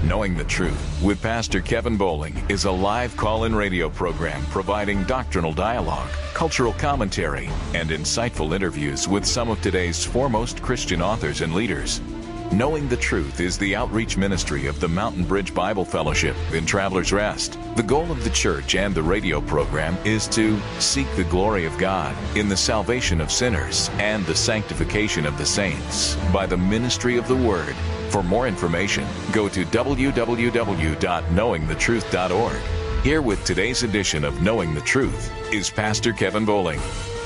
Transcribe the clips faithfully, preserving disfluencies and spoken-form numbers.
Knowing the Truth with Pastor Kevin Bowling is a live call-in radio program providing doctrinal dialogue, cultural commentary, and insightful interviews with some of today's foremost Christian authors and leaders. Knowing the Truth is the outreach ministry of the Mountain Bridge Bible Fellowship in Travelers Rest. The goal of the church and the radio program is to seek the glory of God in the salvation of sinners and the sanctification of the saints by the ministry of the Word. For more information, go to w w w dot knowing the truth dot org. Here with today's edition of Knowing the Truth is Pastor Kevin Bowling.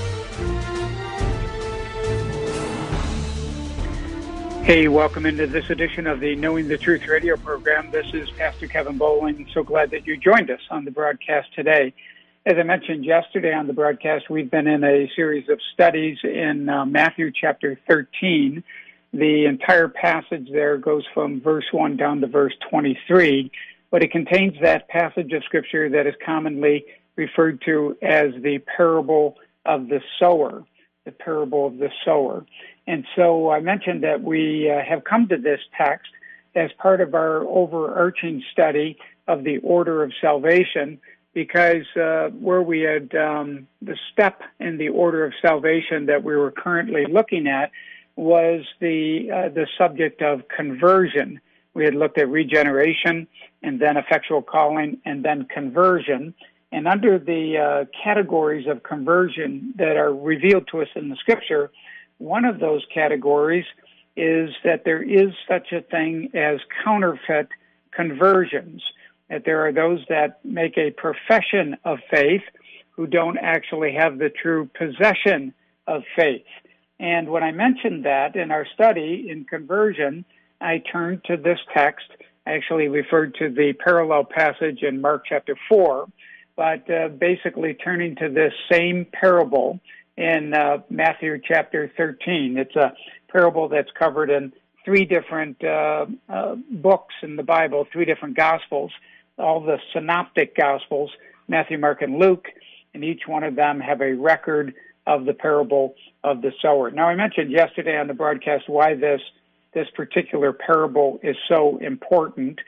Hey, welcome into this edition of the Knowing the Truth radio program. This is Pastor Kevin Bowling. So glad that you joined us on the broadcast today. As I mentioned yesterday on the broadcast, we've been in a series of studies in uh, Matthew chapter thirteen. The entire passage there goes from verse one down to verse twenty-three, but it contains that passage of Scripture that is commonly referred to as the parable of the sower, the parable of the sower. And so I mentioned that we uh, have come to this text as part of our overarching study of the order of salvation, because uh, where we had um, the step in the order of salvation that we were currently looking at was the uh, the subject of conversion. We had looked at regeneration and then effectual calling and then conversion. And under the uh, categories of conversion that are revealed to us in the Scripture, one of those categories is that there is such a thing as counterfeit conversions, that there are those that make a profession of faith who don't actually have the true possession of faith. And when I mentioned that in our study in conversion, I turned to this text. I actually referred to the parallel passage in Mark chapter four, but uh, basically turning to this same parable in uh, Matthew chapter thirteen. It's a parable that's covered in three different uh, uh, books in the Bible, three different Gospels, all the synoptic Gospels, Matthew, Mark, and Luke, and each one of them have a record of the parable of the sower. Now, I mentioned yesterday on the broadcast why this this particular parable is so important.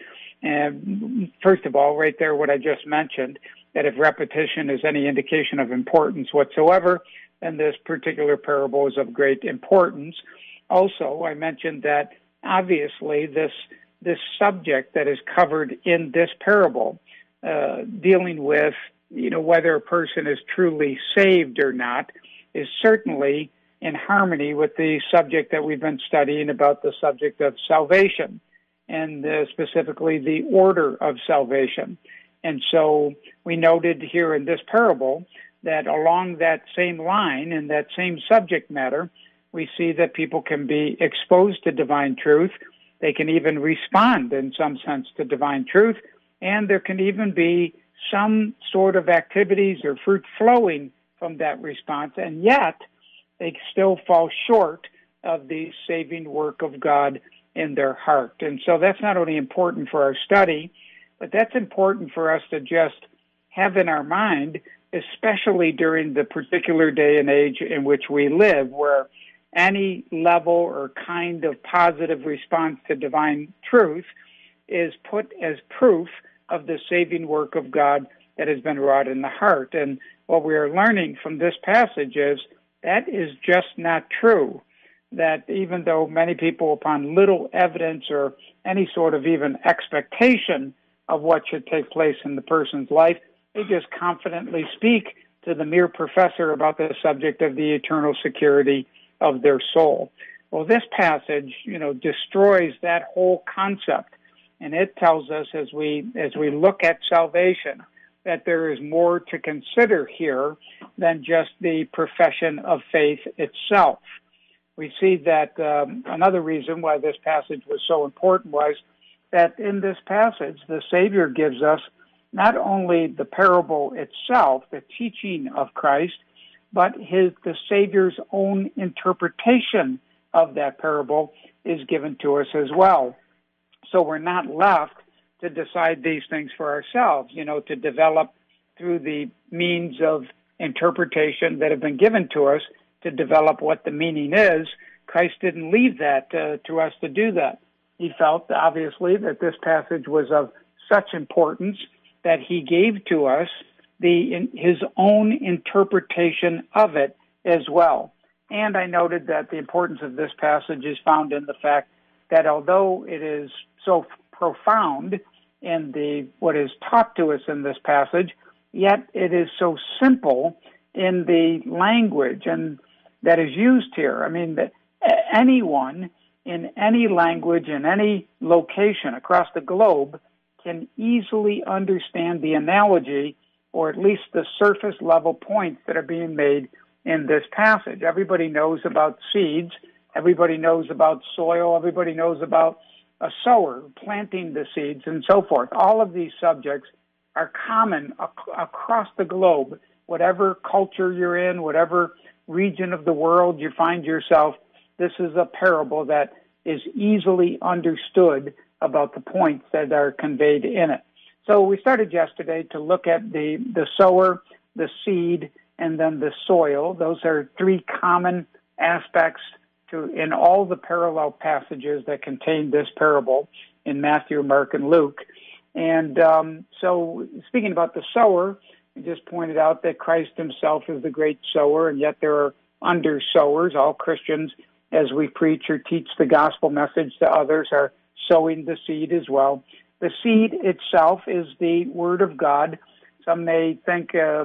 And first of all, right there, what I just mentioned, that if repetition is any indication of importance whatsoever, then this particular parable is of great importance. Also, I mentioned that obviously this this subject that is covered in this parable, uh, dealing with you know whether a person is truly saved or not, is certainly in harmony with the subject that we've been studying about the subject of salvation, and uh, specifically the order of salvation. And so we noted here in this parable that along that same line and that same subject matter, we see that people can be exposed to divine truth. They can even respond in some sense to divine truth, and there can even be some sort of activities or fruit flowing from that response, and yet they still fall short of the saving work of God in their heart. And so that's not only important for our study, but that's important for us to just have in our mind, especially during the particular day and age in which we live, where any level or kind of positive response to divine truth is put as proof of the saving work of God that has been wrought in the heart. And what we are learning from this passage is that is just not true. That even though many people, upon little evidence or any sort of even expectation of what should take place in the person's life, they just confidently speak to the mere professor about the subject of the eternal security of their soul. Well, this passage, you know, destroys that whole concept, and it tells us as we as we look at salvation that there is more to consider here than just the profession of faith itself. We see that um, another reason why this passage was so important was that in this passage, the Savior gives us not only the parable itself, the teaching of Christ, but his the Savior's own interpretation of that parable is given to us as well. So we're not left to decide these things for ourselves, you know, to develop through the means of interpretation that have been given to us to develop what the meaning is. Christ didn't leave that uh, to us to do that. he felt, obviously, that this passage was of such importance that he gave to us the in, his own interpretation of it as well. And I noted that the importance of this passage is found in the fact that although it is so profound in the what is taught to us in this passage, yet it is so simple in the language and that is used here. I mean, that anyone in any language, in any location across the globe, can easily understand the analogy, or at least the surface level points that are being made in this passage. Everybody knows about seeds. Everybody knows about soil. Everybody knows about a sower planting the seeds and so forth. All of these subjects are common ac- across the globe. Whatever culture you're in, whatever region of the world you find yourself, this is a parable that is easily understood about the points that are conveyed in it. So we started yesterday to look at the, the sower, the seed, and then the soil. Those are three common aspects to in all the parallel passages that contain this parable in Matthew, Mark, and Luke. And um, so speaking about the sower, we just pointed out that Christ himself is the great sower, and yet there are under sowers. All Christians, as we preach or teach the gospel message to others, are sowing the seed as well. The seed itself is the Word of God. Some may think, uh,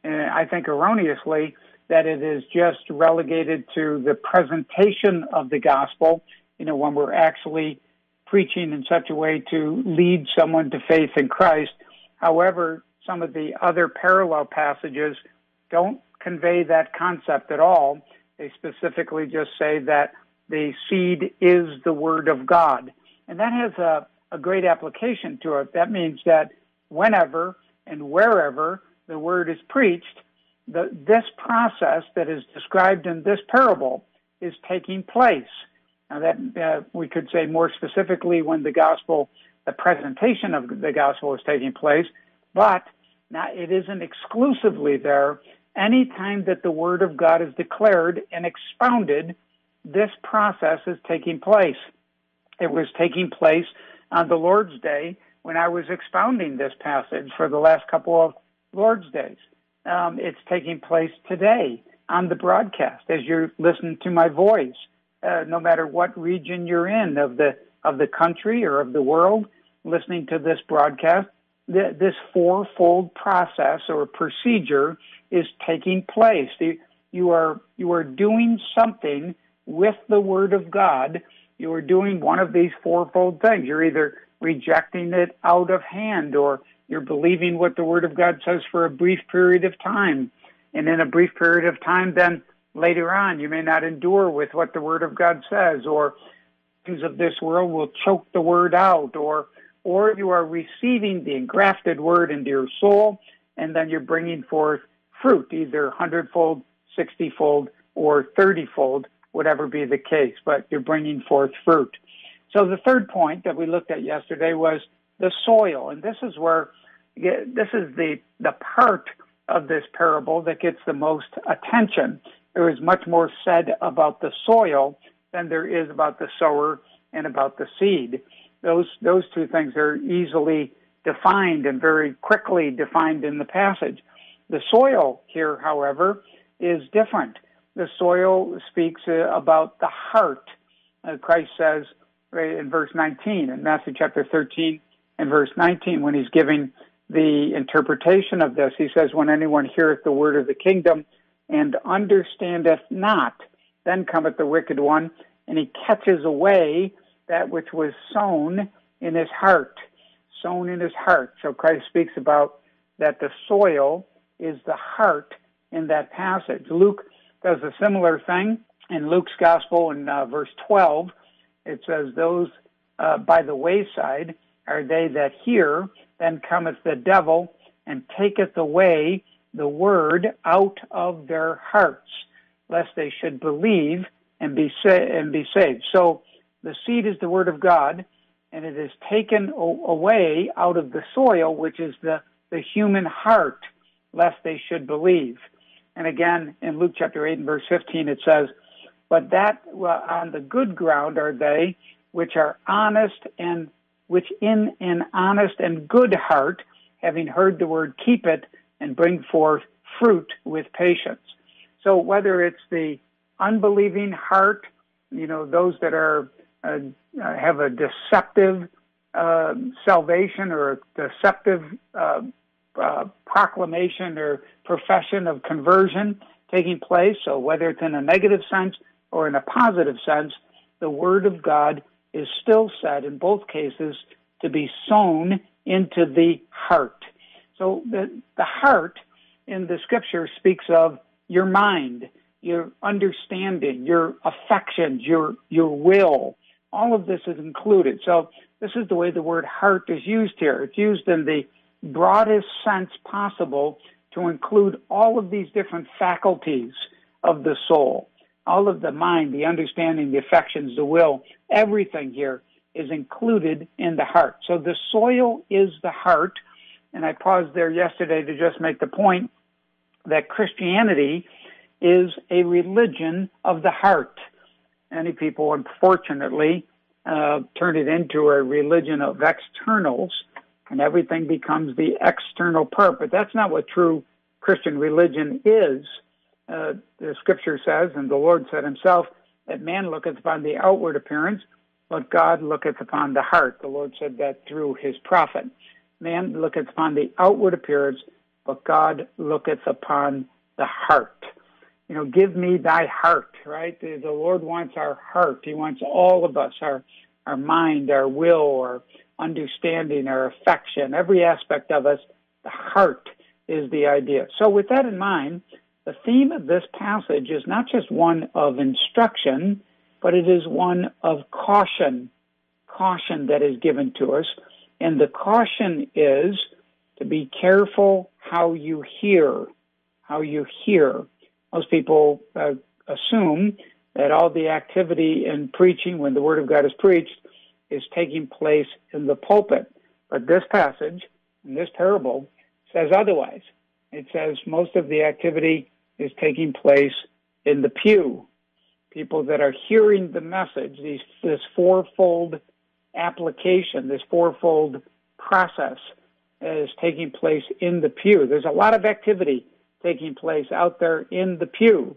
I think erroneously, that it is just relegated to the presentation of the gospel, you know, when we're actually preaching in such a way to lead someone to faith in Christ. However, some of the other parallel passages don't convey that concept at all. They specifically just say that the seed is the Word of God. And that has a, a great application to it. That means that whenever and wherever the Word is preached, the, this process that is described in this parable is taking place. Now that uh, we could say more specifically when the gospel, the presentation of the gospel is taking place, but now it isn't exclusively there. Anytime that the Word of God is declared and expounded, this process is taking place. It was taking place on the Lord's Day when I was expounding this passage for the last couple of Lord's Days. Um, it's taking place today on the broadcast as you're listening to my voice. Uh, no matter what region you're in of the of the country or of the world, listening to this broadcast, th- this fourfold process or procedure is taking place. You, you are you are doing something with the Word of God. You are doing one of these fourfold things. You're either rejecting it out of hand, or you're believing what the Word of God says for a brief period of time. And in a brief period of time, then later on, you may not endure with what the Word of God says, or things of this world will choke the Word out, or or you are receiving the engrafted Word into your soul, and then you're bringing forth fruit, either hundredfold, sixtyfold, or thirtyfold, whatever be the case, but you're bringing forth fruit. So the third point that we looked at yesterday was the soil, and this is where this is the the part of this parable that gets the most attention. There is much more said about the soil than there is about the sower and about the seed. Those those two things are easily defined and very quickly defined in the passage. The soil here, however, is different. The soil speaks uh, about the heart. Uh, Christ says right in verse nineteen, in Matthew chapter thirteen and verse nineteen, when he's giving the interpretation of this, he says, when anyone heareth the word of the kingdom and understandeth not, then cometh the wicked one, and he catches away that which was sown in his heart, sown in his heart. So Christ speaks about that the soil is the heart in that passage. Luke does a similar thing. In Luke's gospel in uh, verse twelve, it says, those uh, by the wayside are they that hear, then cometh the devil and taketh away the word out of their hearts, lest they should believe and be sa- and be saved. So the seed is the word of God, and it is taken o- away out of the soil, which is the, the human heart, lest they should believe. And again, in Luke chapter eight and verse fifteen, it says, but that well, on the good ground are they which are honest and which in an honest and good heart, having heard the word, keep it and bring forth fruit with patience. So whether it's the unbelieving heart, you know, those that are uh, have a deceptive uh, salvation or a deceptive uh, uh, proclamation or profession of conversion taking place, so whether it's in a negative sense or in a positive sense, the Word of God is still said in both cases to be sown into the heart. So the, the heart in the Scripture speaks of your mind, your understanding, your affections, your your will. All of this is included. So this is the way the word heart is used here. It's used in the broadest sense possible to include all of these different faculties of the soul. All of the mind, the understanding, the affections, the will, everything here is included in the heart. So the soil is the heart, and I paused there yesterday to just make the point that Christianity is a religion of the heart. Many people, unfortunately, uh, turn it into a religion of externals, and everything becomes the external part. But that's not what true Christian religion is. Uh, the Scripture says, and the Lord said himself, that man looketh upon the outward appearance, but God looketh upon the heart. The Lord said that through his prophet. Man looketh upon the outward appearance, but God looketh upon the heart. You know, give me thy heart, right? The, the Lord wants our heart. He wants all of us, our our mind, our will, our understanding, our affection, every aspect of us. The heart is the idea. So with that in mind, the theme of this passage is not just one of instruction, but it is one of caution, caution that is given to us. And the caution is to be careful how you hear, how you hear. Most people uh, assume that all the activity in preaching, when the Word of God is preached, is taking place in the pulpit. But this passage, in this parable, says otherwise. It says most of the activity is taking place in the pew. People that are hearing the message, these, this fourfold application, this fourfold process is taking place in the pew. There's a lot of activity taking place out there in the pew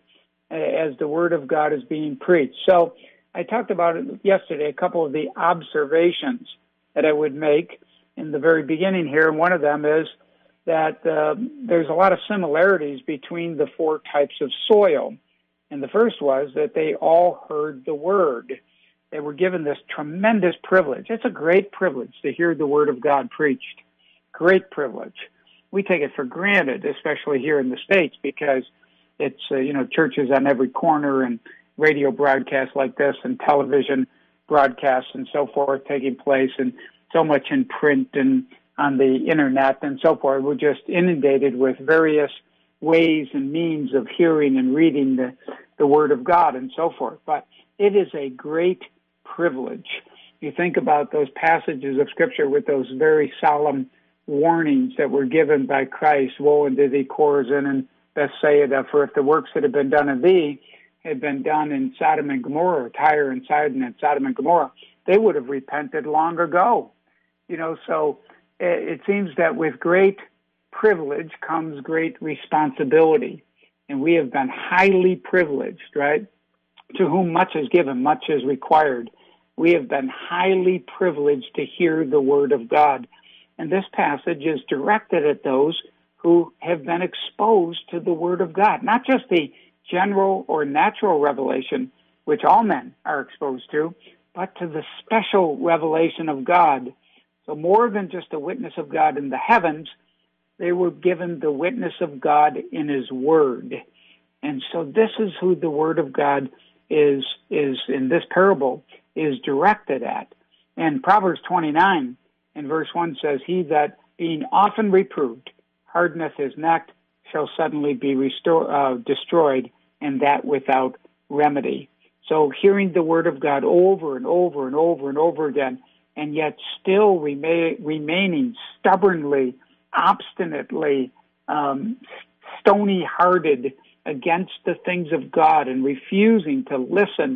as the Word of God is being preached. So I talked about it yesterday, a couple of the observations that I would make in the very beginning here, and one of them is that uh, there's a lot of similarities between the four types of soil. And the first was that they all heard the Word. They were given this tremendous privilege. It's a great privilege to hear the Word of God preached. Great privilege. We take it for granted, especially here in the States, because it's, uh, you know, churches on every corner and radio broadcasts like this and television broadcasts and so forth taking place, and so much in print and on the internet and so forth. We're just inundated with various ways and means of hearing and reading the, the Word of God and so forth. But it is a great privilege. You think about those passages of Scripture with those very solemn warnings that were given by Christ. Woe unto thee, Chorazin and Bethsaida, for if the works that have been done in thee had been done in Sodom and Gomorrah, or Tyre and Sidon and Sodom and Gomorrah, they would have repented long ago. You know, so it seems that with great privilege comes great responsibility. And we have been highly privileged, right? To whom much is given, much is required. We have been highly privileged to hear the Word of God. And this passage is directed at those who have been exposed to the Word of God, not just the general or natural revelation, which all men are exposed to, but to the special revelation of God. So more than just a witness of God in the heavens, they were given the witness of God in His Word. And so this is who the Word of God is, is in this parable, is directed at. And Proverbs twenty-nine in verse one says, he that being often reproved hardeneth his neck shall suddenly be restore, uh, destroyed, and that without remedy. So hearing the Word of God over and over and over and over again, and yet still remain, remaining stubbornly, obstinately, um, stony-hearted against the things of God and refusing to listen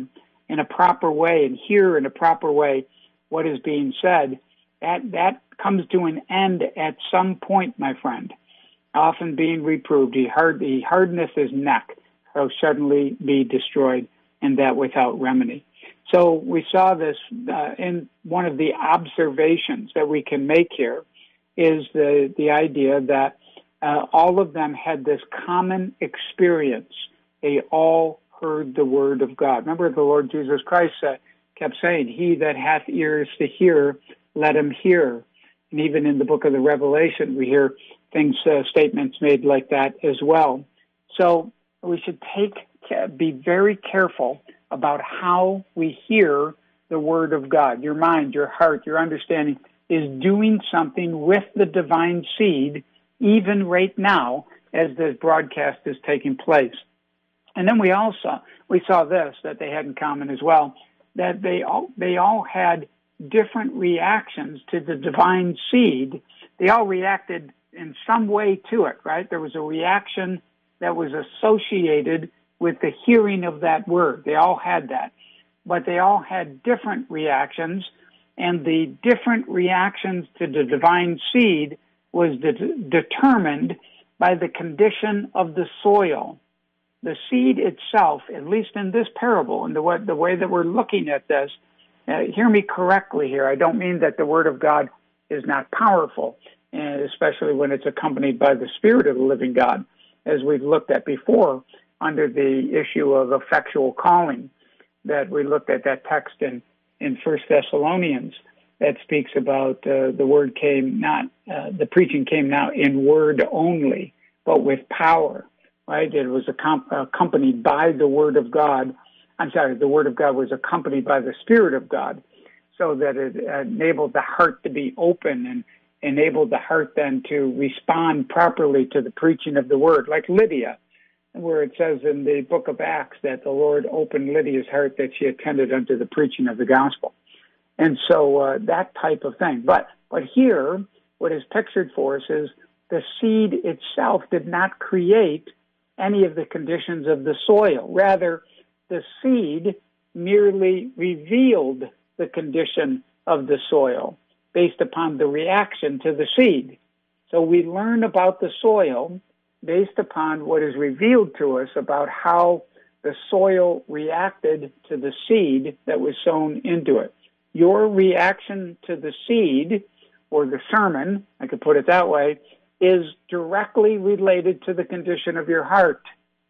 in a proper way and hear in a proper way what is being said, that, that comes to an end at some point, my friend. Often being reproved, he, hard, he hardeneth his neck, shall suddenly be destroyed, and that without remedy. So we saw this uh, in one of the observations that we can make here is the, the idea that uh, all of them had this common experience. They all heard the word of God. Remember, the Lord Jesus Christ uh, kept saying, he that hath ears to hear, let him hear. And even in the book of the Revelation, we hear things, uh, statements made like that as well. So we should take, be very careful about how we hear the word of God. Your mind, your heart, your understanding is doing something with the divine seed, even right now, as this broadcast is taking place. And then we also, we saw this, that they had in common as well, that they all, they all had different reactions to the divine seed. They all reacted in some way to it, right? There was a reaction that was associated with the hearing of that word. They all had that. But they all had different reactions, and the different reactions to the divine seed was de- determined by the condition of the soil. The seed itself, at least in this parable, and the way, the way that we're looking at this, uh, hear me correctly here. I don't mean that the word of God is not powerful, and especially when it's accompanied by the Spirit of the living God, as we've looked at before under the issue of effectual calling, that we looked at that text in, in First Thessalonians that speaks about uh, the word came not, uh, the preaching came not in word only, but with power, right? It was accom- accompanied by the word of God. I'm sorry, the word of God was accompanied by the Spirit of God, so that it enabled the heart to be open and enabled the heart then to respond properly to the preaching of the word, like Lydia, where it says in the book of Acts that the Lord opened Lydia's heart that she attended unto the preaching of the gospel. And so uh, that type of thing. But but here, what is pictured for us is the seed itself did not create any of the conditions of the soil. Rather, the seed merely revealed the condition of the soil based upon the reaction to the seed. So we learn about the soil based upon what is revealed to us about how the soil reacted to the seed that was sown into it. Your reaction to the seed, or the sermon, I could put it that way, is directly related to the condition of your heart.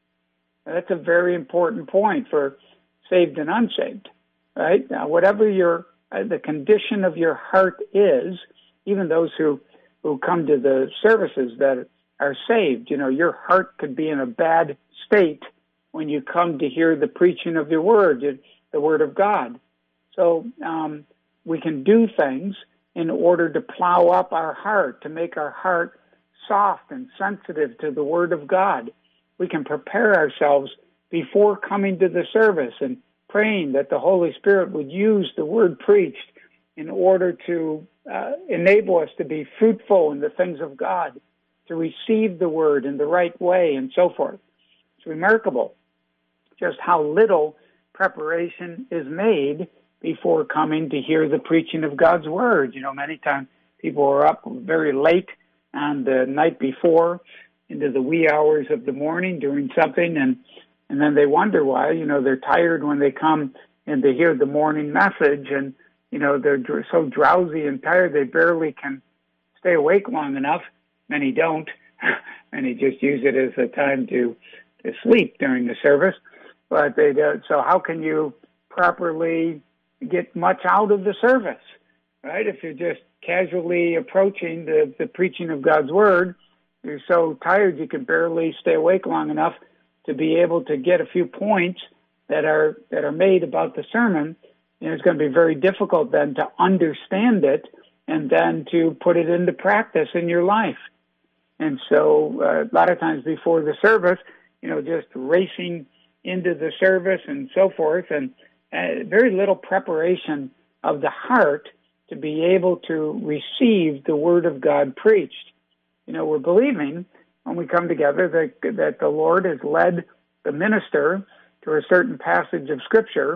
Now, that's a very important point for saved and unsaved, right? Now, whatever your uh, the condition of your heart is, even those who, who come to the services that are saved, you know, your heart could be in a bad state when you come to hear the preaching of your word, the word of God. So um, we can do things in order to plow up our heart, to make our heart soft and sensitive to the word of God. We can prepare ourselves before coming to the service and praying that the Holy Spirit would use the word preached in order to uh, enable us to be fruitful in the things of God, to receive the word in the right way, and so forth. It's remarkable just how little preparation is made before coming to hear the preaching of God's word. You know, many times people are up very late on the night before into the wee hours of the morning doing something, and, and then they wonder why. You know, they're tired when they come and they hear the morning message, and, you know, they're dr- so drowsy and tired they barely can stay awake long enough. Many don't. Many just use it as a time to, to sleep during the service. But they do. So how can you properly get much out of the service, right? If you're just casually approaching the, the preaching of God's word, you're so tired you can barely stay awake long enough to be able to get a few points that are that are made about the sermon. And it's going to be very difficult then to understand it and then to put it into practice in your life. And so uh, a lot of times before the service, you know, just racing into the service and so forth, and uh, very little preparation of the heart to be able to receive the word of God preached. You know, we're believing when we come together that, that the Lord has led the minister to a certain passage of Scripture,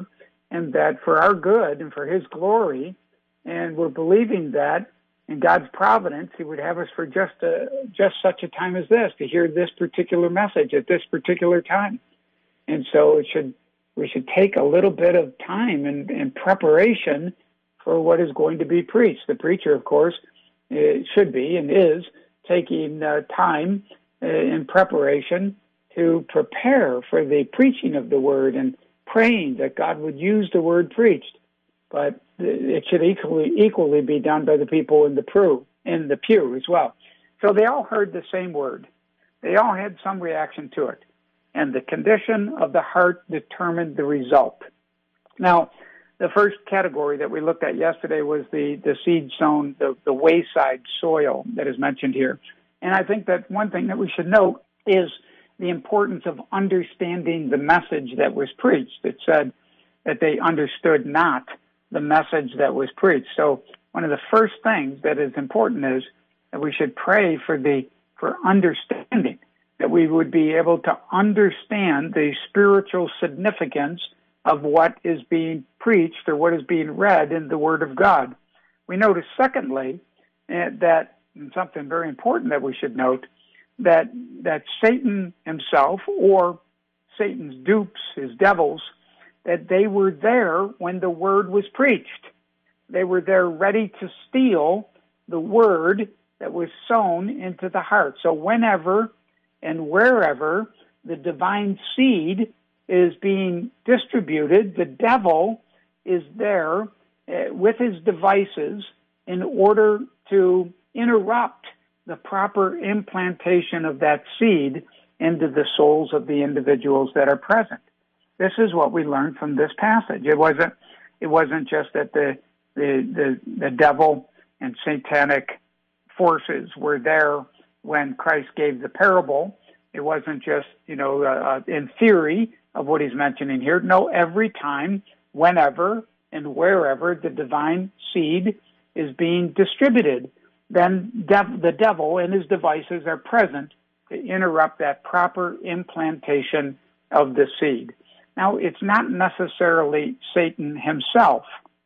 and that for our good and for his glory, and we're believing that in God's providence, he would have us for just a, just such a time as this, to hear this particular message at this particular time. And so it should we should take a little bit of time in, in preparation for what is going to be preached. The preacher, of course, it should be and is taking uh, time uh, in preparation to prepare for the preaching of the word and praying that God would use the word preached. But it should equally equally be done by the people in the pew, in the pew as well. So they all heard the same word. They all had some reaction to it. And the condition of the heart determined the result. Now, the first category that we looked at yesterday was the, the seed sown, the, the wayside soil that is mentioned here. And I think that one thing that we should note is the importance of understanding the message that was preached. It said that they understood not the message that was preached. So one of the first things that is important is that we should pray for the for understanding, that we would be able to understand the spiritual significance of what is being preached or what is being read in the Word of God. We notice, secondly, uh, that, and something very important that we should note, that that Satan himself, or Satan's dupes, his devils, that they were there when the word was preached. They were there ready to steal the word that was sown into the heart. So whenever and wherever the divine seed is being distributed, the devil is there uh, with his devices in order to interrupt the proper implantation of that seed into the souls of the individuals that are present. This is what we learned from this passage. It wasn't it wasn't just that the the the, the devil and satanic forces were there when Christ gave the parable. It wasn't just, you know, uh, in theory of what he's mentioning here. No, every time, whenever and wherever the divine seed is being distributed, then dev- the devil and his devices are present to interrupt that proper implantation of the seed. Now, it's not necessarily Satan himself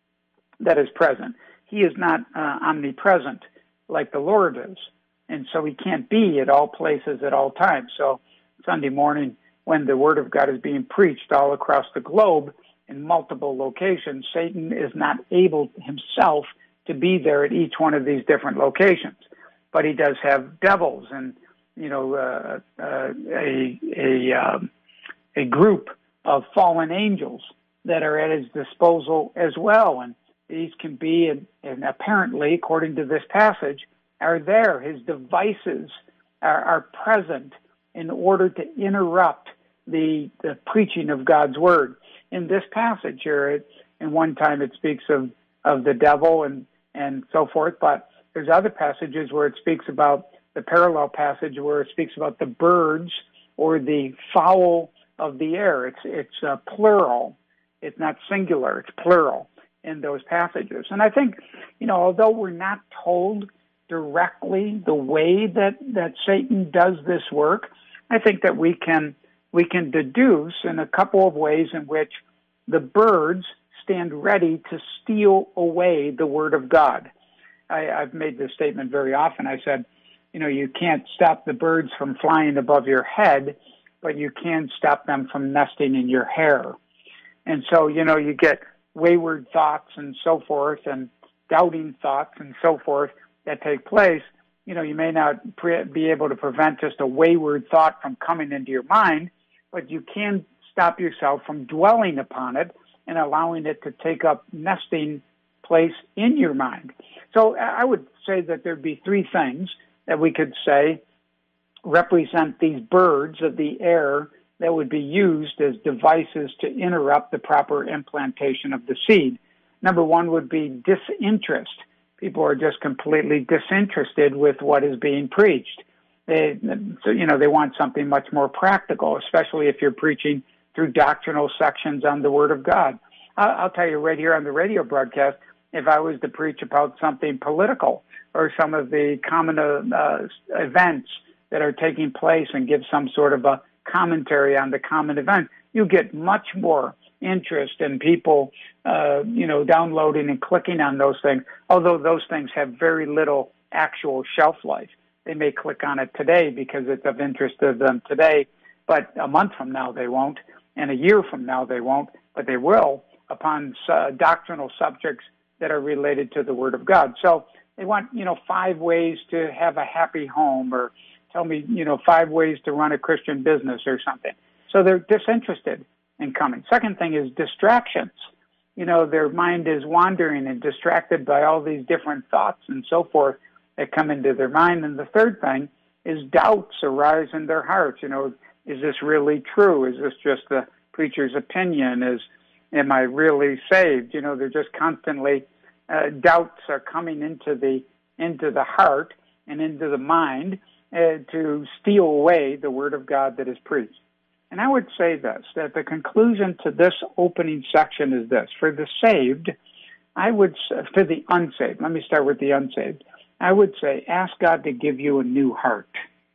that is present. He is not uh, omnipresent like the Lord is, and so he can't be at all places at all times. So Sunday morning, when the Word of God is being preached all across the globe in multiple locations, Satan is not able himself to be there at each one of these different locations. But he does have devils and, you know, uh, uh, a a, um, a group of fallen angels that are at his disposal as well. And these can be, and, and apparently, according to this passage, are there. His devices are, are present in order to interrupt the, the preaching of God's word. In this passage here, it, in one time it speaks of, of the devil and, and so forth, but there's other passages where it speaks about the parallel passage where it speaks about the birds or the fowl of the air. It's it's uh, plural. It's not singular. It's plural in those passages. And I think, you know, although we're not told directly the way that, that Satan does this work, I think that we can we can deduce in a couple of ways in which the birds stand ready to steal away the word of God. I, I've made this statement very often. I said, you know, you can't stop the birds from flying above your head, but you can stop them from nesting in your hair. And so, you know, you get wayward thoughts and so forth and doubting thoughts and so forth that take place. You know, you may not pre- be able to prevent just a wayward thought from coming into your mind, but you can stop yourself from dwelling upon it and allowing it to take up nesting place in your mind. So I would say that there'd be three things that we could say represent these birds of the air that would be used as devices to interrupt the proper implantation of the seed. Number one would be disinterest. People are just completely disinterested with what is being preached. They, so, you know, they want something much more practical, especially if you're preaching through doctrinal sections on the Word of God. I'll, I'll tell you right here on the radio broadcast, if I was to preach about something political or some of the common uh, uh, events that are taking place and give some sort of a commentary on the common event, you get much more interest in people, uh, you know, downloading and clicking on those things, although those things have very little actual shelf life. They may click on it today because it's of interest to them today, but a month from now they won't, and a year from now they won't, but they will upon uh, doctrinal subjects that are related to the Word of God. So they want, you know, five ways to have a happy home, or tell me, you know, five ways to run a Christian business or something. So they're disinterested in coming. Second thing is distractions. You know, their mind is wandering and distracted by all these different thoughts and so forth that come into their mind. And the third thing is doubts arise in their hearts. You know, is this really true? Is this just the preacher's opinion? Is, am I really saved? You know, they're just constantly, uh, doubts are coming into the, into the heart and into the mind uh, to steal away the Word of God that is preached. And I would say this, that the conclusion to this opening section is this. For the saved, I would, for the unsaved, let me start with the unsaved. I would say, ask God to give you a new heart.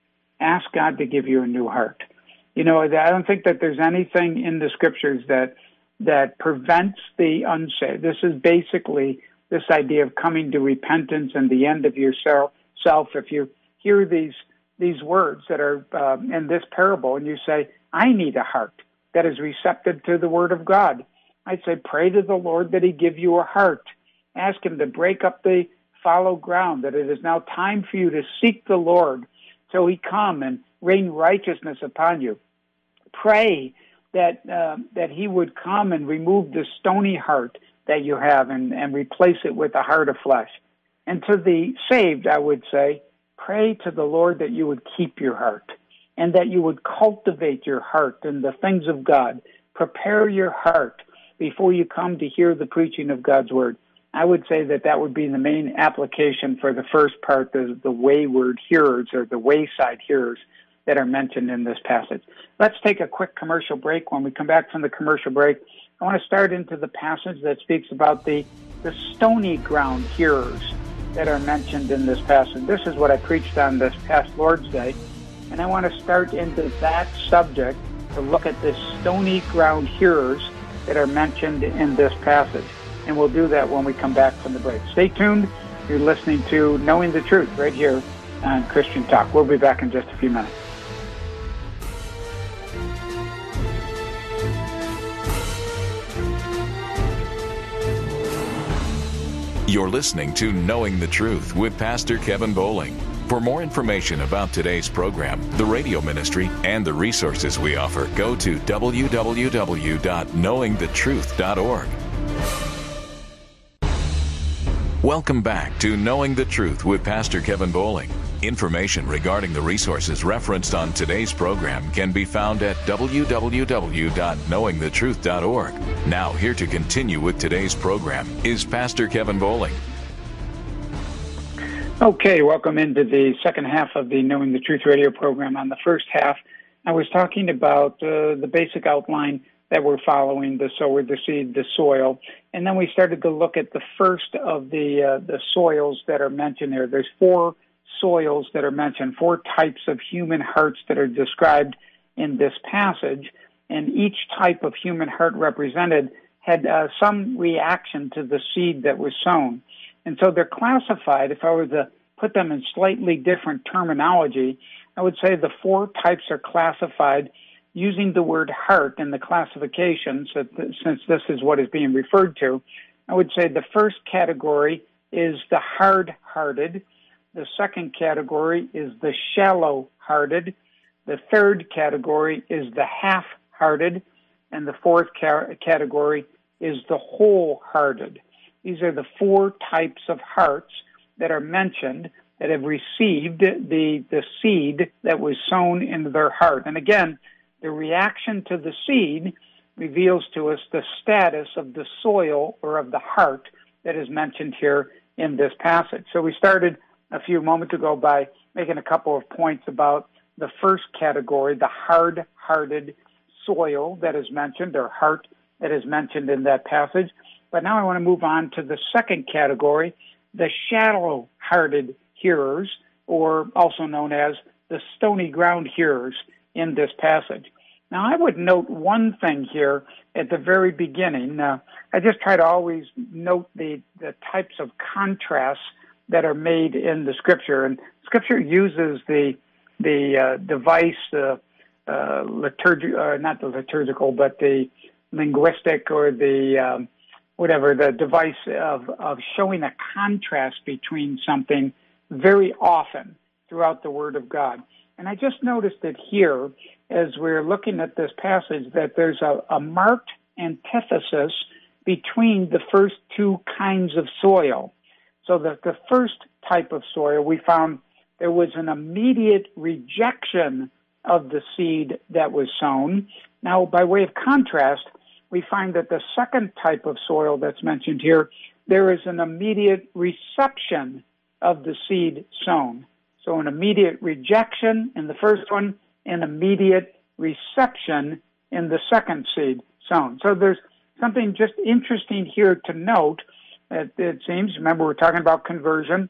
Ask God to give you a new heart. You know, I don't think that there's anything in the Scriptures that that prevents the unsaved. This is basically this idea of coming to repentance and the end of yourself. If you hear these these words that are uh, in this parable and you say, I need a heart that is receptive to the Word of God, I'd say pray to the Lord that He give you a heart. Ask Him to break up the fallow ground, that it is now time for you to seek the Lord till He come and rain righteousness upon you. Pray that uh, that He would come and remove the stony heart that you have and, and replace it with a heart of flesh. And to the saved, I would say, pray to the Lord that you would keep your heart and that you would cultivate your heart in the things of God. Prepare your heart before you come to hear the preaching of God's Word. I would say that that would be the main application for the first part, the, the wayward hearers or the wayside hearers that are mentioned in this passage. Let's take a quick commercial break. When we come back from the commercial break, I want to start into the passage that speaks about the, the stony ground hearers that are mentioned in this passage. This is what I preached on this past Lord's Day, and I want to start into that subject to look at the stony ground hearers that are mentioned in this passage. And we'll do that when we come back from the break. Stay tuned. You're listening to Knowing the Truth right here on Christian Talk. We'll be back in just a few minutes. You're listening to Knowing the Truth with Pastor Kevin Bowling. For more information about today's program, the radio ministry, and the resources we offer, go to w w w dot knowing the truth dot org. Welcome back to Knowing the Truth with Pastor Kevin Bowling. Information regarding the resources referenced on today's program can be found at w w w dot knowing the truth dot org. Now, here to continue with today's program is Pastor Kevin Bowling. Okay, welcome into the second half of the Knowing the Truth radio program. On the first half, I was talking about uh, the basic outline that we're following, the sower, the seed, the soil. And then we started to look at the first of the uh, the soils that are mentioned here. There's four soils that are mentioned, four types of human hearts that are described in this passage. And each type of human heart represented had uh, some reaction to the seed that was sown. And so they're classified, if I were to put them in slightly different terminology, I would say the four types are classified using the word heart in the classification, so th- since this is what is being referred to. I would say the first category is the hard-hearted. The second category is the shallow-hearted. The third category is the half-hearted. And the fourth ca- category is the whole-hearted. These are the four types of hearts that are mentioned that have received the, the seed that was sown into their heart. And again, the reaction to the seed reveals to us the status of the soil or of the heart that is mentioned here in this passage. So we started a few moments ago by making a couple of points about the first category, the hard-hearted soil that is mentioned, or heart that is mentioned in that passage. But now I want to move on to the second category, the shallow-hearted hearers, or also known as the stony ground hearers in this passage. Now, I would note one thing here at the very beginning. Uh, I just try to always note the, the types of contrasts that are made in the Scripture. And Scripture uses the the uh, device, uh, uh, liturgi- uh, not the liturgical, but the linguistic or the um, whatever, the device of, of showing a contrast between something very often throughout the Word of God. And I just noticed it here as we're looking at this passage that there's a, a marked antithesis between the first two kinds of soil. So that the first type of soil, we found there was an immediate rejection of the seed that was sown. Now, by way of contrast, we find that the second type of soil that's mentioned here, there is an immediate reception of the seed sown. So an immediate rejection in the first one, an immediate reception in the second seed sown. So there's something just interesting here to note. It, it seems, remember, we're talking about conversion.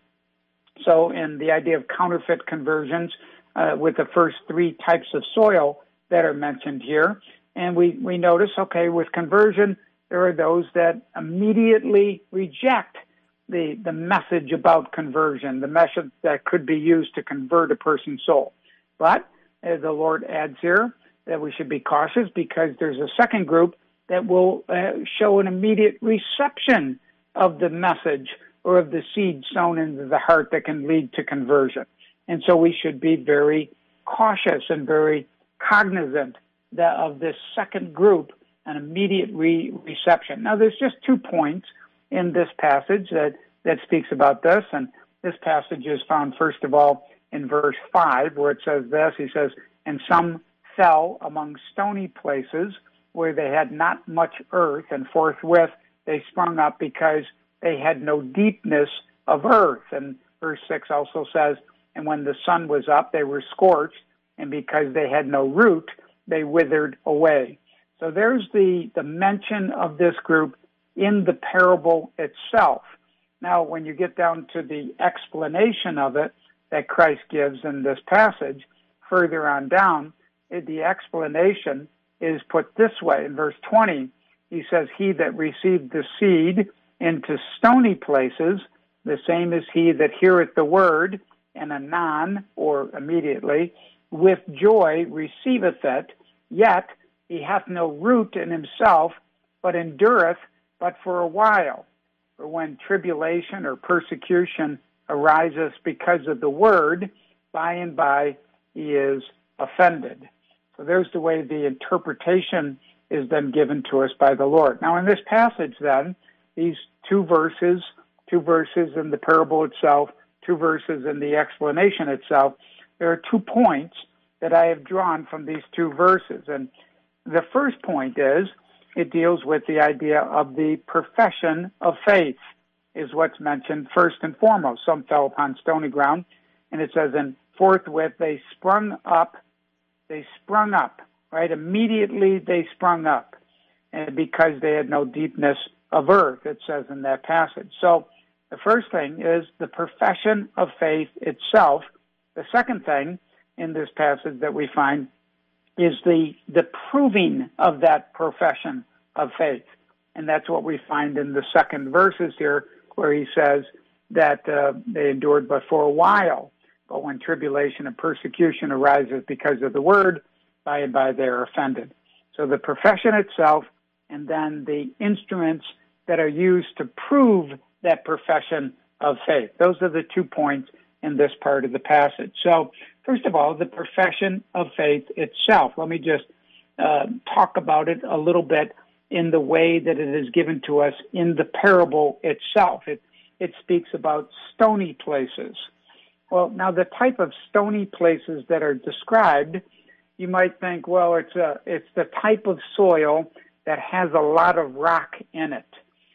So in the idea of counterfeit conversions uh, with the first three types of soil that are mentioned here. And we, we notice, okay, with conversion, there are those that immediately reject the, the message about conversion, the message that could be used to convert a person's soul. But as the Lord adds here, that we should be cautious because there's a second group that will uh, show an immediate reception of the message or of the seed sown into the heart that can lead to conversion. And so we should be very cautious and very cognizant that of this second group, an immediate re- reception. Now, there's just two points in this passage that, that speaks about this, and this passage is found, first of all, in verse five, where it says this. He says, "And some fell among stony places where they had not much earth, and forthwith they sprung up because they had no deepness of earth." And verse six also says, "And when the sun was up, they were scorched, and because they had no root, they withered away." So there's the, the mention of this group in the parable itself. Now, when you get down to the explanation of it that Christ gives in this passage, further on down, the explanation is put this way. In verse twenty, he says, "He that received the seed into stony places, the same is he that heareth the word, and anon," or immediately, "with joy receiveth it, yet he hath no root in himself, but endureth but for a while. For when tribulation or persecution arises because of the word, by and by he is offended." So there's the way the interpretation is then given to us by the Lord. Now in this passage then, these two verses, two verses in the parable itself, two verses in the explanation itself, there are two points that I have drawn from these two verses. And the first point is, it deals with the idea of the profession of faith, is what's mentioned first and foremost. Some fell upon stony ground, and it says, "And forthwith they sprung up," they sprung up, right? Immediately they sprung up, and because they had no deepness of earth, it says in that passage. So the first thing is the profession of faith itself. The second thing in this passage that we find is the the proving of that profession of faith. And that's what we find in the second verses here, where he says that uh, they endured but for a while. But when tribulation and persecution arises because of the word, by and by they are offended. So the profession itself, and then the instruments that are used to prove that profession of faith. Those are the two points in this part of the passage. So, first of all, the profession of faith itself. Let me just uh, talk about it a little bit in the way that it is given to us in the parable itself. It, it speaks about stony places. Well, now the type of stony places that are described, you might think, well, it's a, it's the type of soil that has a lot of rock in it.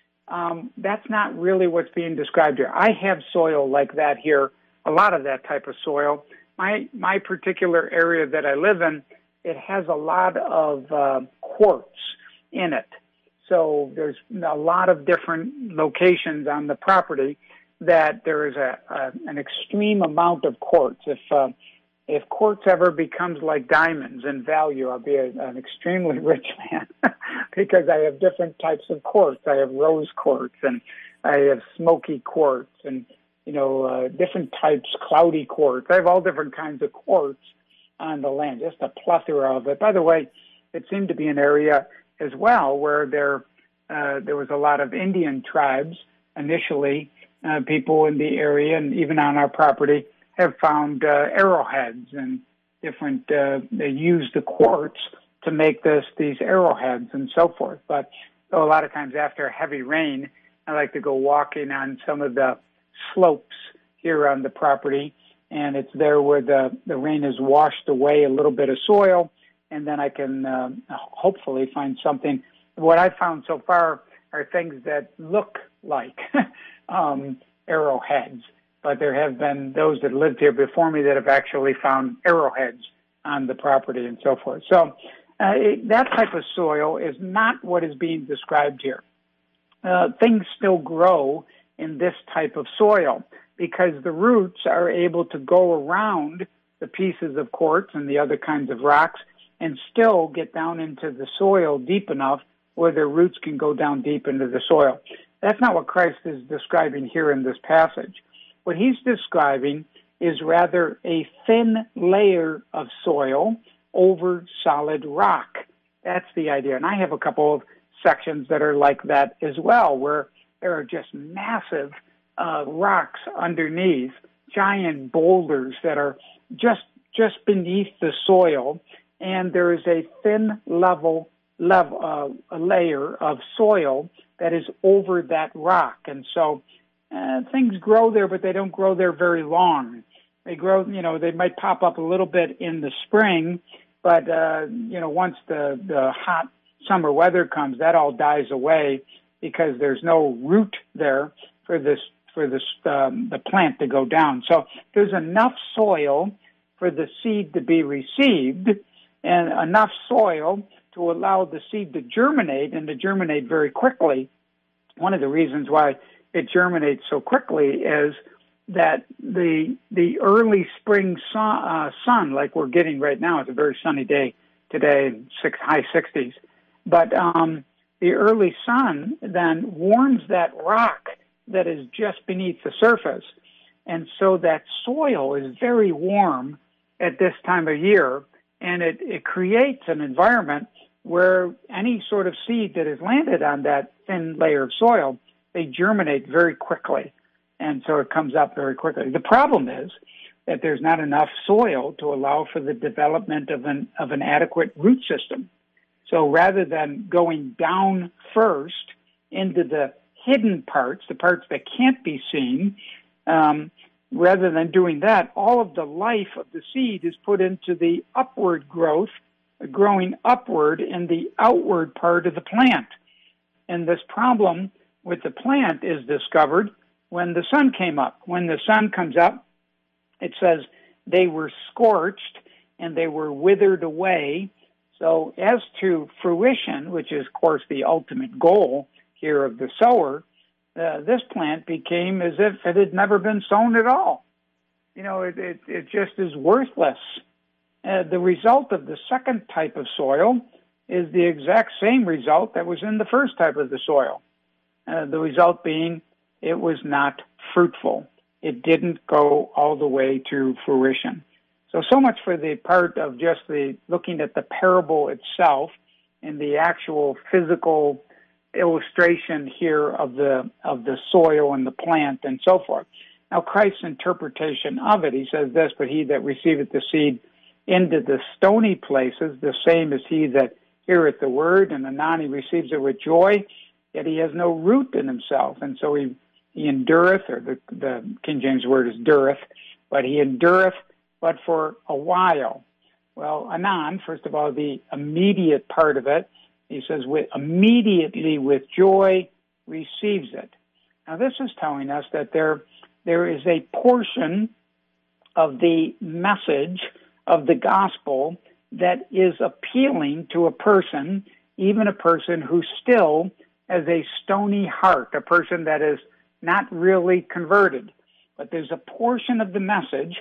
Um, that's not really what's being described here. I have soil like that here, a lot of that type of soil. My my particular area that I live in, it has a lot of uh, quartz in it. So there's a lot of different locations on the property that there is a, a an extreme amount of quartz. If uh, if quartz ever becomes like diamonds in value, I'll be a, an extremely rich man because I have different types of quartz. I have rose quartz and I have smoky quartz and, you know, uh, different types, cloudy quartz. I have all different kinds of quartz on the land, just a plethora of it. By the way, it seemed to be an area as well where there uh, there was a lot of Indian tribes initially, uh, people in the area and even on our property have found uh, arrowheads and different, uh, they use the quartz to make this these arrowheads and so forth. But so a lot of times after heavy rain, I like to go walking on some of the slopes here on the property, and it's there where the, the rain has washed away a little bit of soil, and then I can uh, hopefully find something. What I've found so far are things that look like um, arrowheads, but there have been those that lived here before me that have actually found arrowheads on the property and so forth. So uh, it, that type of soil is not what is being described here. Uh, things still grow in this type of soil because the roots are able to go around the pieces of quartz and the other kinds of rocks and still get down into the soil deep enough where their roots can go down deep into the soil. That's not what Christ is describing here in this passage. What he's describing is rather a thin layer of soil over solid rock. That's the idea. And I have a couple of sections that are like that as well, where there are just massive uh, rocks underneath, giant boulders that are just just beneath the soil, and there is a thin level, level uh, a layer of soil that is over that rock. And so uh, things grow there, but they don't grow there very long. They grow, you know, they might pop up a little bit in the spring, but, uh, you know, once the, the hot summer weather comes, that all dies away because there's no root there for this for this um, the plant to go down. So there's enough soil for the seed to be received and enough soil to allow the seed to germinate and to germinate very quickly. One of the reasons why it germinates so quickly is that the the early spring sun, uh, sun, like we're getting right now, it's a very sunny day today, six high sixties. But um, the early sun then warms that rock that is just beneath the surface. And so that soil is very warm at this time of year, and it, it creates an environment where any sort of seed that is landed on that thin layer of soil, they germinate very quickly. And so it comes up very quickly. The problem is that there's not enough soil to allow for the development of an of an adequate root system. So rather than going down first into the hidden parts, the parts that can't be seen, um, rather than doing that, all of the life of the seed is put into the upward growth, growing upward in the outward part of the plant. And this problem with the plant is discovered when the sun came up. When the sun comes up, it says they were scorched and they were withered away. So as to fruition, which is, of course, the ultimate goal here of the sower, uh, this plant became as if it had never been sown at all. You know, it, it, it just is worthless. Uh, the result of the second type of soil is the exact same result that was in the first type of the soil. Uh, the result being it was not fruitful. It didn't go all the way to fruition. So, so much for the part of just the looking at the parable itself and the actual physical illustration here of the of the soil and the plant and so forth. Now, Christ's interpretation of it, he says this, but he that receiveth the seed into the stony places, the same as he that heareth the word, and anon he receives it with joy, yet he has no root in himself. And so he, he endureth, or the, the King James word is dureth, but he endureth but for a while. Well, anon, first of all, the immediate part of it, he says, with, immediately with joy receives it. Now, this is telling us that there there is a portion of the message of the gospel that is appealing to a person, even a person who still has a stony heart, a person that is not really converted. But there's a portion of the message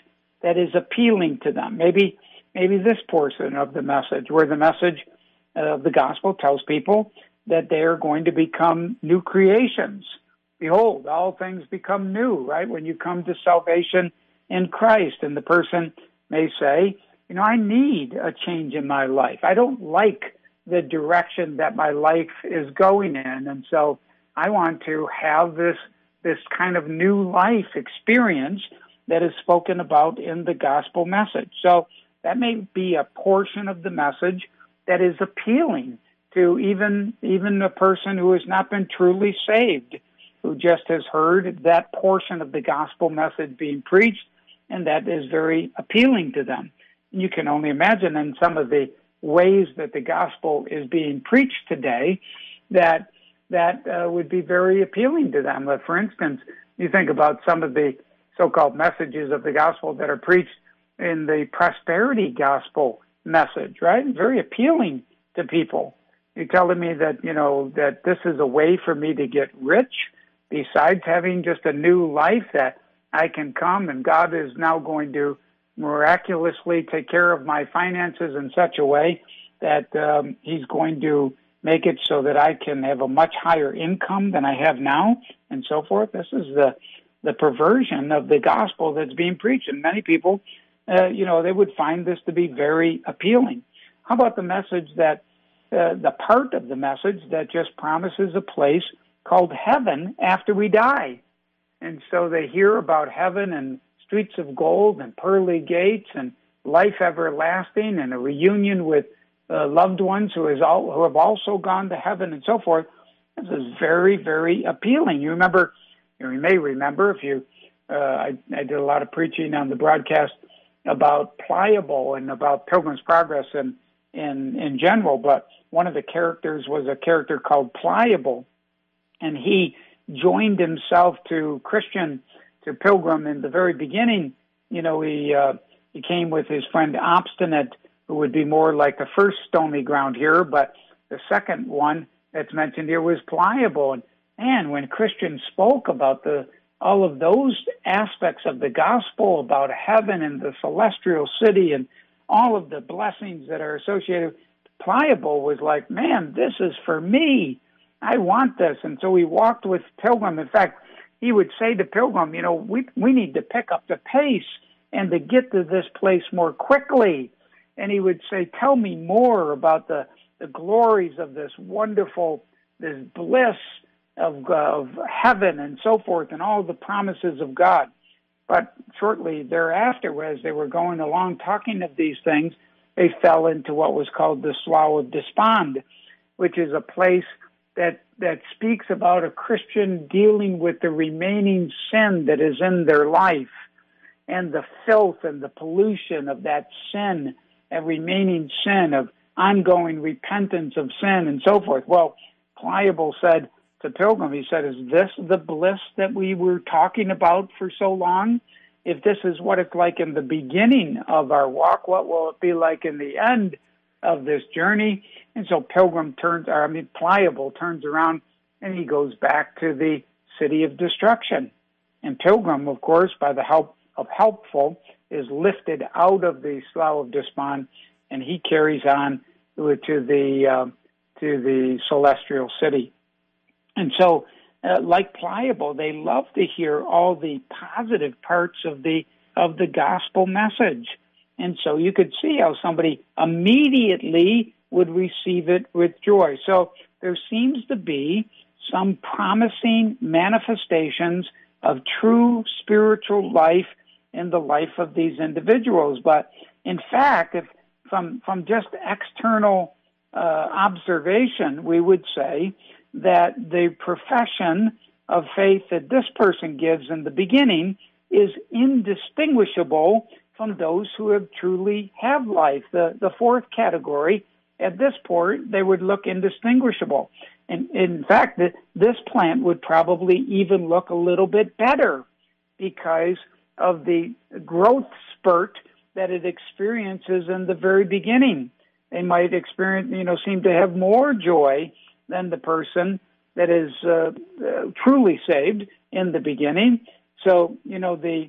that is appealing to them. Maybe maybe this portion of the message, where the message of the gospel tells people that they are going to become new creations. Behold, all things become new, right? When you come to salvation in Christ, and the person may say, you know, I need a change in my life. I don't like the direction that my life is going in, and so I want to have this this kind of new life experience that is spoken about in the gospel message. So that may be a portion of the message that is appealing to even even a person who has not been truly saved, who just has heard that portion of the gospel message being preached, and that is very appealing to them. You can only imagine in some of the ways that the gospel is being preached today that that uh, would be very appealing to them. But for instance, you think about some of the so-called messages of the gospel that are preached in the prosperity gospel message, right? Very appealing to people. You're telling me that, you know, that this is a way for me to get rich besides having just a new life, that I can come and God is now going to miraculously take care of my finances in such a way that um, he's going to make it so that I can have a much higher income than I have now, and so forth. This is the the perversion of the gospel that's being preached. And many people, uh, you know, they would find this to be very appealing. How about the message that, uh, the part of the message that just promises a place called heaven after we die? And so they hear about heaven and streets of gold and pearly gates and life everlasting and a reunion with uh, loved ones who, is all, who have also gone to heaven and so forth. This is very, very appealing. You remember, you may remember, if you, uh, I, I did a lot of preaching on the broadcast about Pliable and about Pilgrim's Progress in, in, in general, but one of the characters was a character called Pliable, and he joined himself to Christian, to Pilgrim in the very beginning. You know, he, uh, he came with his friend Obstinate, who would be more like the first Stony Ground here, but the second one that's mentioned here was Pliable. And man, when Christian spoke about the all of those aspects of the gospel, about heaven and the celestial city and all of the blessings that are associated, Pliable was like, man, this is for me. I want this. And so he walked with Pilgrim. In fact, he would say to Pilgrim, you know, we we need to pick up the pace and to get to this place more quickly. And he would say, tell me more about the, the glories of this wonderful, this bliss of, uh, of heaven and so forth, and all the promises of God. But shortly thereafter, as they were going along talking of these things, they fell into what was called the Slough of Despond, which is a place that that speaks about a Christian dealing with the remaining sin that is in their life and the filth and the pollution of that sin, and remaining sin, of ongoing repentance of sin and so forth. Well, Pliable said to Pilgrim, he said, is this the bliss that we were talking about for so long? If this is what it's like in the beginning of our walk, what will it be like in the end of this journey? And so Pilgrim turns, or I mean, Pliable turns around and he goes back to the city of destruction. And Pilgrim, of course, by the help of Helpful, is lifted out of the Slough of Despond, and he carries on to the uh, to the celestial city. And so, uh, like Pliable, they love to hear all the positive parts of the of the gospel message. And so you could see how somebody immediately would receive it with joy. So there seems to be some promising manifestations of true spiritual life in the life of these individuals. But in fact, if from from just external uh, observation, we would say that the profession of faith that this person gives in the beginning is indistinguishable from those who have truly have life. The the fourth category, at this point, they would look indistinguishable. And in fact, this plant would probably even look a little bit better because of the growth spurt that it experiences in the very beginning. They might experience, you know, seem to have more joy than the person that is uh, uh, truly saved in the beginning. So, you know, the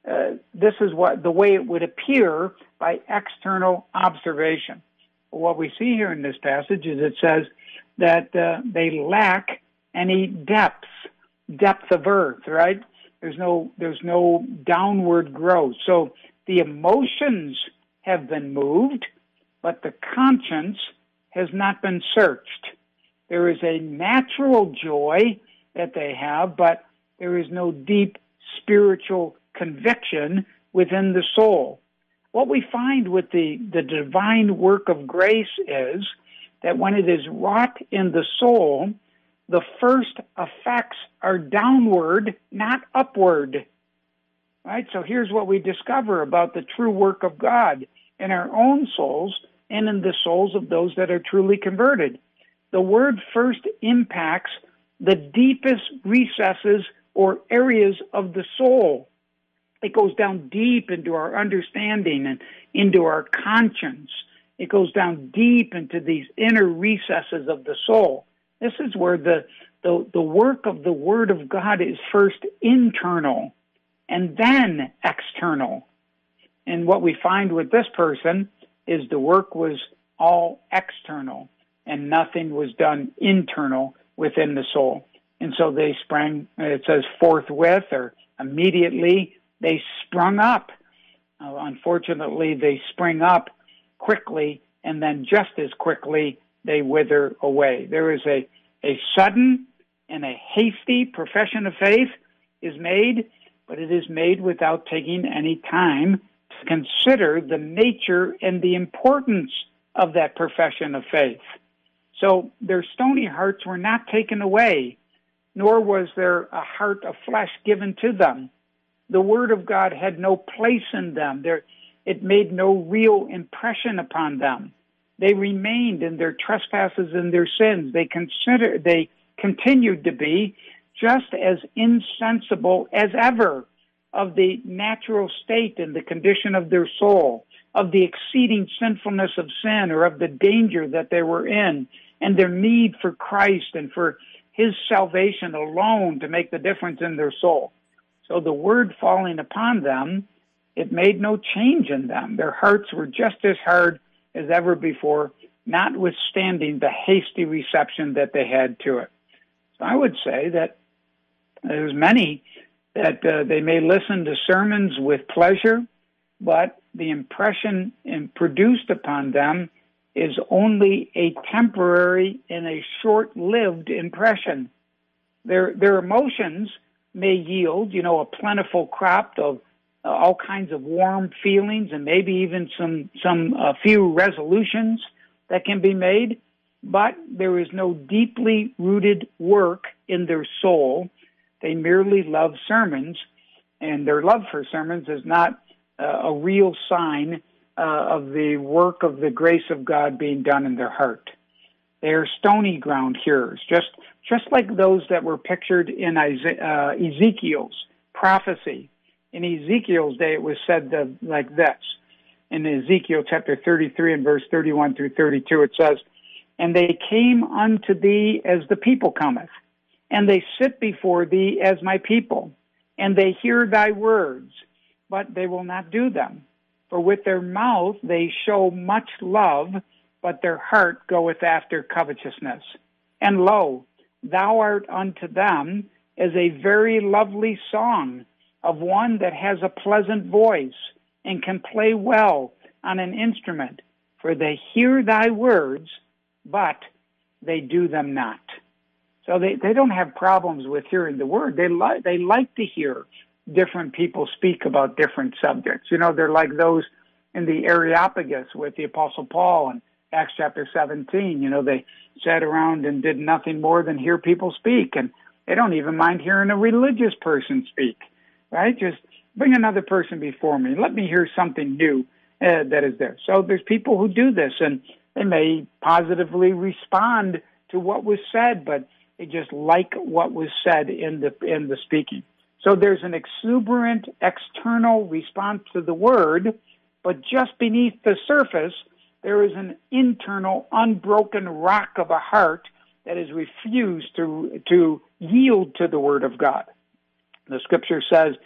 uh, this is what the way it would appear by external observation. What we see here in this passage is it says that uh, they lack any depths, depth of earth, right? There's no, there's no downward growth. So the emotions have been moved, but the conscience has not been searched. There is a natural joy that they have, but there is no deep spiritual conviction within the soul. What we find with the, the divine work of grace is that when it is wrought in the soul, the first effects are downward, not upward. Right? So here's what we discover about the true work of God in our own souls and in the souls of those that are truly converted. The word first impacts the deepest recesses or areas of the soul. It goes down deep into our understanding and into our conscience. It goes down deep into these inner recesses of the soul. This is where the, the, the work of the Word of God is first internal and then external. And what we find with this person is the work was all external and nothing was done internal within the soul. And so they sprang, it says forthwith or immediately, they sprung up. Uh, unfortunately, they spring up quickly, and then just as quickly, they wither away. There is a, a sudden and a hasty profession of faith is made, but it is made without taking any time to consider the nature and the importance of that profession of faith. So their stony hearts were not taken away, nor was there a heart of flesh given to them. The Word of God had no place in them. There, it made no real impression upon them. They remained in their trespasses and their sins. They consider, they continued to be just as insensible as ever of the natural state and the condition of their soul, of the exceeding sinfulness of sin or of the danger that they were in, and their need for Christ and for His salvation alone to make the difference in their soul. So the Word falling upon them, it made no change in them. Their hearts were just as hard as ever before, notwithstanding the hasty reception that they had to it. So I would say that there's many that uh, they may listen to sermons with pleasure, but the impression produced upon them is only a temporary and a short-lived impression. Their their emotions may yield, you know, a plentiful crop of uh, all kinds of warm feelings and maybe even some some uh, few resolutions that can be made, but there is no deeply rooted work in their soul. They merely love sermons, and their love for sermons is not uh, a real sign uh, of the work of the grace of God being done in their heart. They are stony ground hearers, just just like those that were pictured in uh, Ezekiel's prophecy. In Ezekiel's day, it was said that, like this. In Ezekiel chapter thirty-three and verse thirty-one through thirty-two, it says, "And they came unto thee as the people cometh, and they sit before thee as my people, and they hear thy words, but they will not do them. For with their mouth they show much love, but their heart goeth after covetousness. And lo, thou art unto them as a very lovely song of one that has a pleasant voice and can play well on an instrument. For they hear thy words, but they do them not." So they, they don't have problems with hearing the word. They like they like to hear different people speak about different subjects. You know, they're like those in the Areopagus with the Apostle Paul and Acts chapter seventeen. You know, they sat around and did nothing more than hear people speak, and they don't even mind hearing a religious person speak, right? Just bring another person before me. Let me hear something new uh, that is there. So there's people who do this, and they may positively respond to what was said, but they just like what was said in the in the speaking. So there's an exuberant external response to the word, but just beneath the surface, there is an internal, unbroken rock of a heart that is refused to, to yield to the Word of God. The Scripture says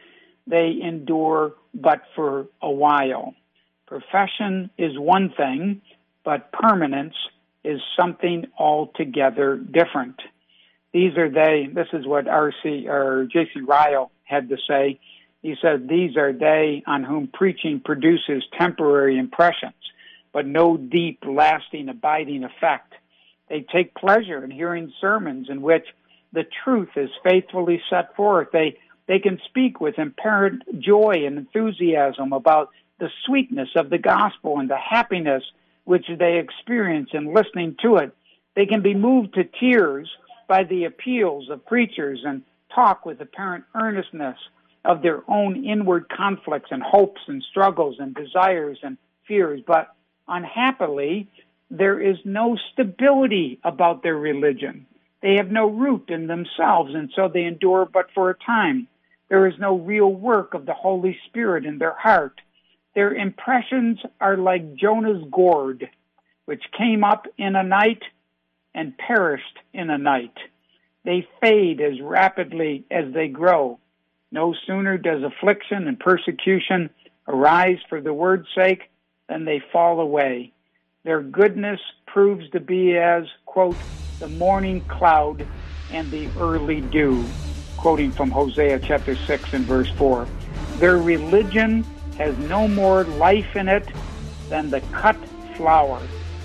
they endure but for a while. Profession is one thing, but permanence is something altogether different. These are they, this is what R C or J C Ryle had to say. He said, these are they on whom preaching produces temporary impressions, but no deep, lasting, abiding effect. They take pleasure in hearing sermons in which the truth is faithfully set forth. They, they can speak with apparent joy and enthusiasm about the sweetness of the gospel and the happiness which they experience in listening to it. They can be moved to tears by the appeals of preachers and talk with apparent earnestness of their own inward conflicts and hopes and struggles and desires and fears. But unhappily, there is no stability about their religion. They have no root in themselves, and so they endure but for a time. There is no real work of the Holy Spirit in their heart. Their impressions are like Jonah's gourd, which came up in a night and perished in a night. They fade as rapidly as they grow. No sooner does affliction and persecution arise for the word's sake than they fall away. Their goodness proves to be as, quote, the morning cloud and the early dew, quoting from Hosea chapter six and verse four. Their religion has no more life in it than the cut flower.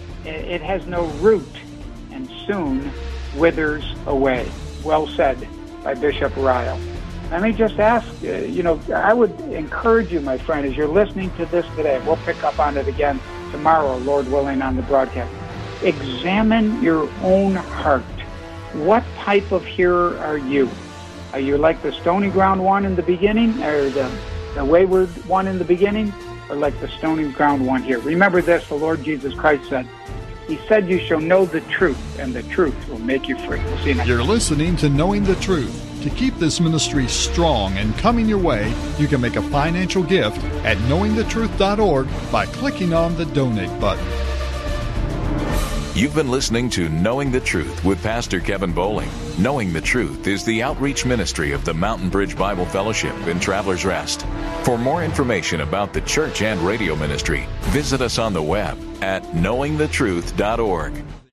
It has no root and soon withers away. Well said by Bishop Ryle. Let me just ask, uh, you know, I would encourage you, my friend, as you're listening to this today, we'll pick up on it again tomorrow, Lord willing, on the broadcast. Examine your own heart. What type of hearer are you? Are you like the stony ground one in the beginning, or the, the wayward one in the beginning, or like the stony ground one here? Remember this, the Lord Jesus Christ said, He said you shall know the truth, and the truth will make you free. We'll see you next time. You're listening to Knowing the Truth. To keep this ministry strong and coming your way, you can make a financial gift at knowing the truth dot org by clicking on the donate button. You've been listening to Knowing the Truth with Pastor Kevin Bowling. Knowing the Truth is the outreach ministry of the Mountain Bridge Bible Fellowship in Travelers Rest. For more information about the church and radio ministry, visit us on the web at knowing the truth dot org.